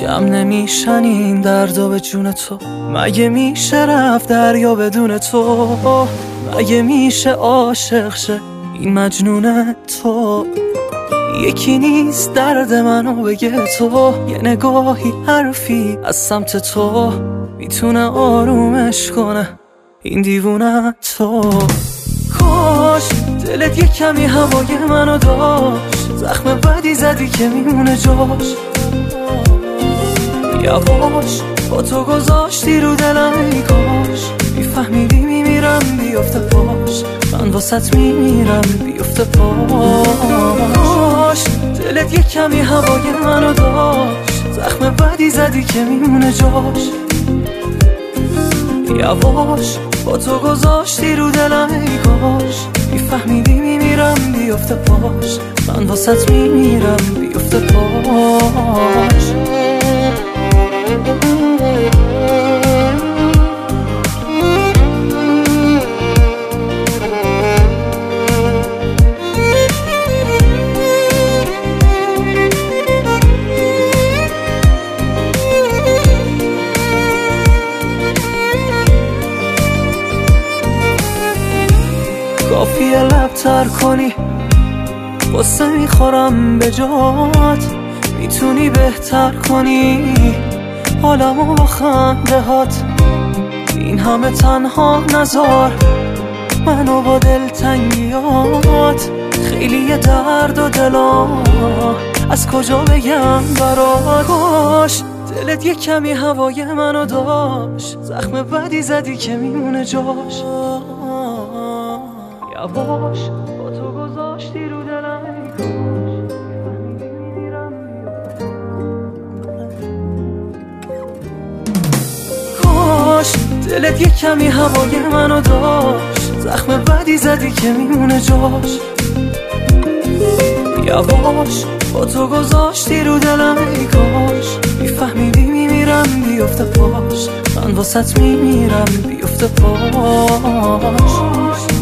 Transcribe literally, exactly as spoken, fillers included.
جمع نمیشن این دردا به جون تو. مگه میشه رفت دریا بدون تو؟ مگه میشه عاشق شه این مجنون تو؟ یکی نیست درد منو بگه تو. یه نگاهی حرفی از سمت تو میتونه آرومش کنه این دیوونه تو. کاش دلت یه کمی هوای منو داشت، زخم بدی زدی که میمونه جاش. یواش با تو گذاشتی رو دلم ای کاش میفهمیدی میمیرم بیفته پاش. من واسط میمیرم بیفته پاش. دلت یه کمی هوای منو داشت، زخم بدی زدی که میمونه جاش. یواش با تو گذاشتی رو دلم ای کاش میفهمیدی میمیرم بیفته پاش. من واسط میمیرم بیفته پاش. کافیه لب تر کنی قصه میخورم به جات. میتونی بهتر کنی حالمو با خنده هات. این همه تنها نذار منو با دلتنگیات. خیلی درد و دلا از کجا بگم برات. کاش دلت یه کمی هوای منو داشت، زخم بدی زدی که میمونه جاش. یواش با تو گذاشتی رو دلم ای کاش. کاش دلت یه کمی هوای منو داشت، زخم بدی زدی که میمونه جاش. یواش با تو گذاشتی رو دلم ای کاش میفهمیدی میمیرم بیفته پاش. من واسط میمیرم بیفته پاش.